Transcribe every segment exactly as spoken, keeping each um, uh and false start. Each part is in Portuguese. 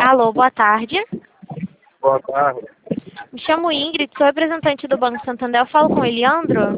Alô, boa tarde. Boa tarde. Me chamo Ingrid, sou representante do Banco Santander. Eu falo com o Eliandro?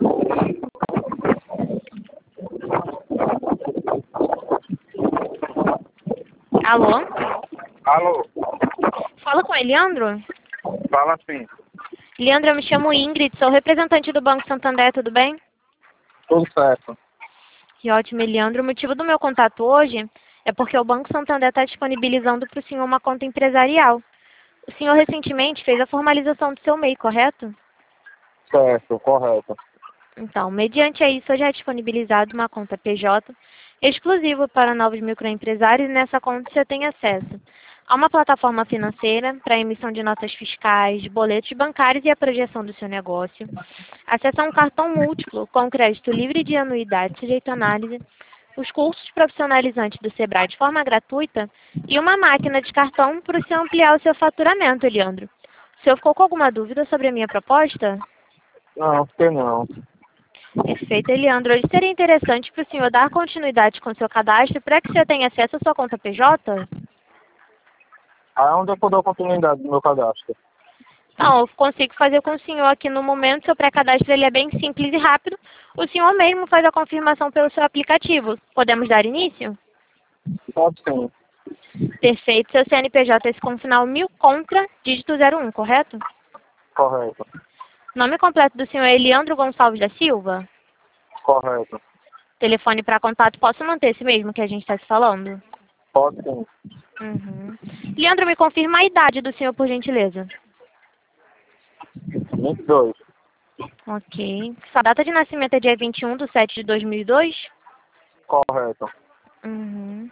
Alô? Alô? Falo com o Eliandro? Fala sim. Eliandro, eu me chamo Ingrid, sou representante do Banco Santander, tudo bem? Tudo certo. Que ótimo, Eliandro. O motivo do meu contato hoje é porque o Banco Santander está disponibilizando para o senhor uma conta empresarial. O senhor recentemente fez a formalização do seu M E I, correto? Certo, correto. Então, mediante a isso, já é disponibilizado uma conta P J exclusiva para novos microempresários e nessa conta você tem acesso a uma plataforma financeira para emissão de notas fiscais, boletos bancários e a projeção do seu negócio, acesso a um cartão múltiplo com crédito livre de anuidade sujeito à análise, os cursos profissionalizantes do Sebrae de forma gratuita e uma máquina de cartão para o senhor ampliar o seu faturamento, Eliandro. O senhor ficou com alguma dúvida sobre a minha proposta? Não, fiquei não. Perfeito, Eliandro. Hoje seria interessante para o senhor dar continuidade com o seu cadastro para que o senhor tenha acesso à sua conta P J? Aonde eu dou continuidade do meu cadastro? Não, eu consigo fazer com o senhor aqui no momento. Seu pré-cadastro ele é bem simples e rápido. O senhor mesmo faz a confirmação pelo seu aplicativo. Podemos dar início? Pode sim. Perfeito. Seu C N P J esse com final mil contra, dígito zero um, correto? Correto. Nome completo do senhor é Eliandro Gonçalves da Silva? Correto. Telefone para contato, posso manter esse mesmo que a gente está se falando? Pode sim. Uhum. Leandro, me confirma a idade do senhor, por gentileza. vinte e dois. Ok. Sua data de nascimento é dia vinte e um de sete de dois mil e dois? Correto. Uhum.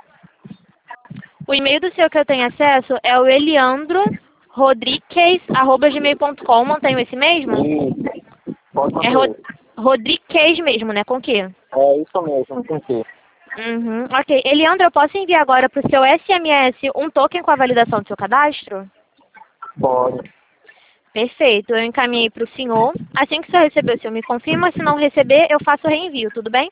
O e-mail do senhor que eu tenho acesso é o eliandro rodrigues arroba gmail ponto com. Mantenho esse mesmo? Isso. Pode É manter. Ro Rodrigues mesmo, né? Com quê? É isso mesmo, com que? Uhum. Ok. Eliandro, eu posso enviar agora para o seu S M S um token com a validação do seu cadastro? Pode. Perfeito. Eu encaminhei para o senhor. Assim que o senhor receber, o senhor me confirma. Se não receber, eu faço o reenvio, tudo bem?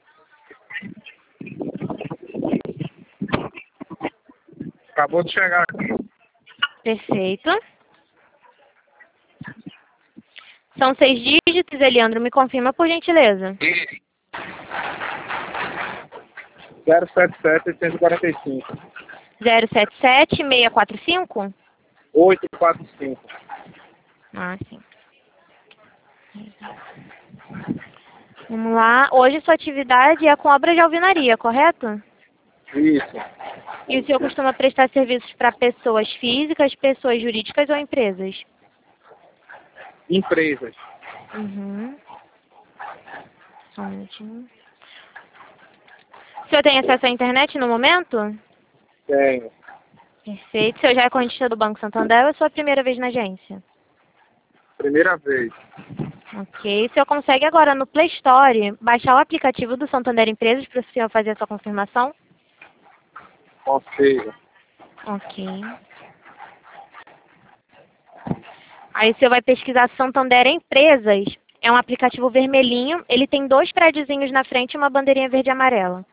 Acabou de chegar aqui. Perfeito. São seis dígitos, Eliandro. Me confirma, por gentileza. zero sete sete, oito quatro cinco. zero sete sete, seis quatro cinco? oito quatro cinco. Ah, sim. Vamos lá. Hoje sua atividade é com obra de alvenaria, correto? Isso. E o senhor costuma prestar serviços para pessoas físicas, pessoas jurídicas ou empresas? Empresas. Uhum. Só um minutinho. O senhor tem acesso à internet no momento? Tenho. Perfeito. O senhor já é correntista do Banco Santander ou é a sua primeira vez na agência? Primeira vez. Ok. O senhor consegue agora no Play Store baixar o aplicativo do Santander Empresas para o senhor fazer a sua confirmação? Consigo. Ok. Aí o senhor vai pesquisar Santander Empresas. É um aplicativo vermelhinho. Ele tem dois prédiozinhos na frente e uma bandeirinha verde e amarela.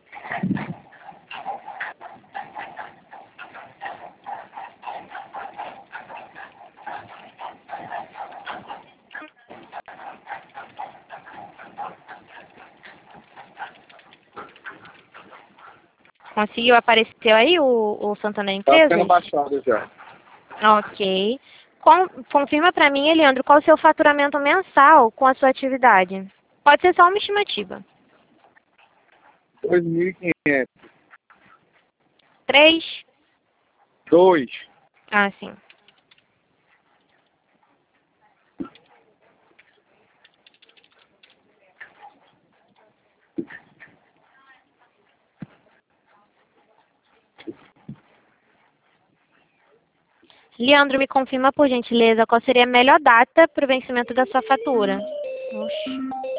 Conseguiu? Apareceu aí o, o Santander Está Empresas? sendo baixado já. Ok. Com- confirma para mim, Eliandro, qual o seu faturamento mensal com a sua atividade? Pode ser só uma estimativa. dois mil e quinhentos. Três? dois. Ah, sim. Leandro, me confirma, por gentileza, qual seria a melhor data para o vencimento da sua fatura? Oxi.